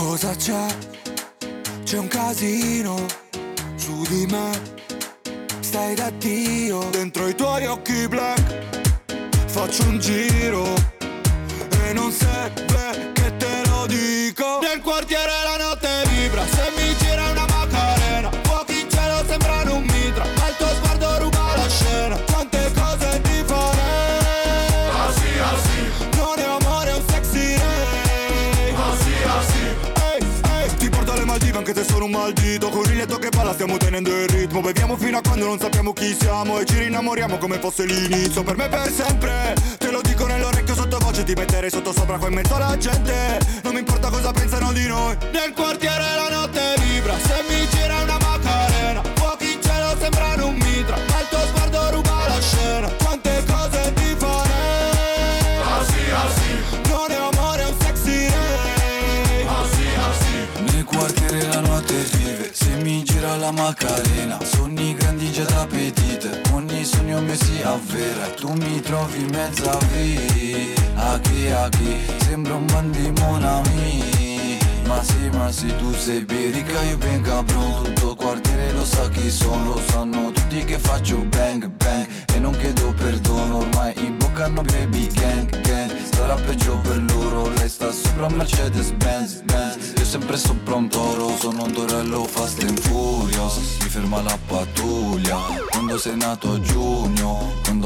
Cosa c'è? C'è un casino su di me. Stai da Dio. Dentro i tuoi occhi black faccio un giro e non serve che te lo dico. Nel quartiere la notte vibra, se mi gira una Macarena. Fuochi in cielo sembrano un mitra, ma il tuo sguardo ruba la scena. Quante cose ti farei, Así, así, non è amore, è un sexy ray. así, así. Ehi, ehi, ti porto alle Maldive anche se sono un maldito. Coniglietto che balla stiamo tenendo il ritmo. Beviamo fino a quando non sappiamo chi siamo e ci rinnamoriamo come fosse l'inizio. Per me per sempre, te lo dico nell'orecchio sottovoce. Ti metterei sotto sopra qua in mezzo alla gente. Non mi importa cosa pensano di noi. Nel quartiere la notte vibra, se mi gira una Macarena. Fuochi in cielo sembrano un mitra, ma il tuo sguardo ruba la scena. Quante cose ti farei, Así, así, non è amore, è un sexy ray. así, así. Nel quartiere la notte vive, se mi gira la Macarena. Sogni grandi già da petite, ogni sogno mio si avvera. Tu mi trovi in mezzo a vi, a chi, sembra un bandimon a me. Ma sì, tu sei birica, io ben cabron. Tutto il quartiere lo sa chi sono, lo sanno tutti che faccio bang bang e non chiedo perdono. Ormai in bocca hanno baby gang gang. Sarà peggio per loro, lei sta sopra un Mercedes Benz. Io sempre sopra un toro, sono un torello fast and furious. Mi ferma la pattuglia quando sei nato a giugno, quando